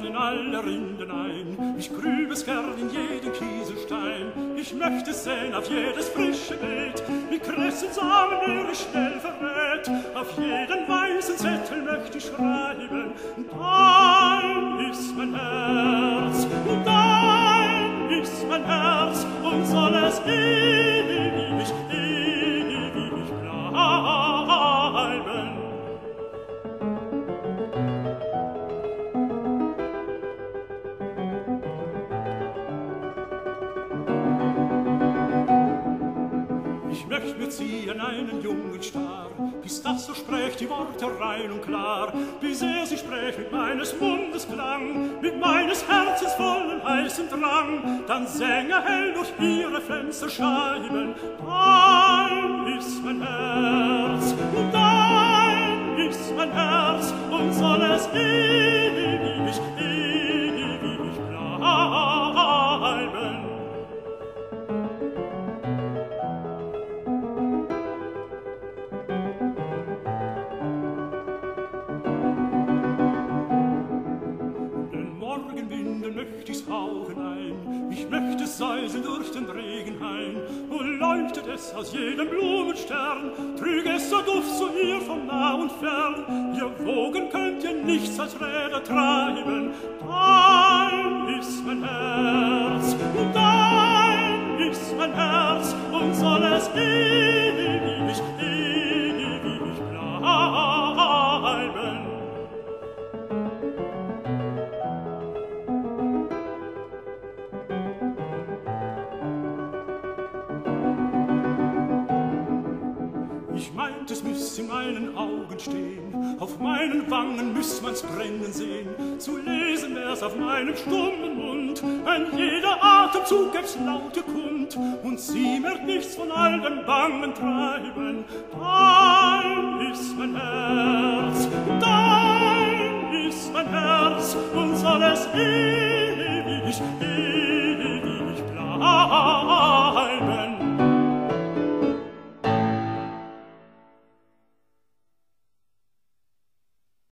in alle Rinden ein, ich grüb es gern in jeden Kieselstein, ich möchte es sehen auf jedes frische Beet, wie Kressensamen mir ich schnell verrät, auf jeden weißen Zettel möchte ich schreiben, dein ist mein Herz, dein ist mein Herz, und soll es ewig, ewig bleiben. Ich möcht mir ziehen einen jungen Star, bis das so spricht die Worte rein und klar, bis sie spricht mit meines Mundes Klang, mit meines Herzens vollen heißen Drang, dann sänge hell durch ihre Fensterscheiben, dein ist mein Herz, dein ist mein Herz, und soll es ewig, ewig bleiben. Morgenwinden möcht ich's hauchen ein, ich möcht es säuseln durch den Regen ein, und leuchtet es aus jedem Blumenstern, trüg es so Duft zu ihr von nah und fern, ihr Wogen könnt ihr nichts als Räder treiben, dein ist mein Herz, dein ist mein Herz, und soll es ewig, ewig bleiben. Ich meint, es müss in meinen Augen stehen, auf meinen Wangen müss man's brennen sehen, zu lesen wär's auf meinem stummen Mund, ein jeder Atemzug gäb's laute kund, und sie wird nichts von all dem Bangen treiben, dein ist mein Herz, dein ist mein Herz, und soll es ewig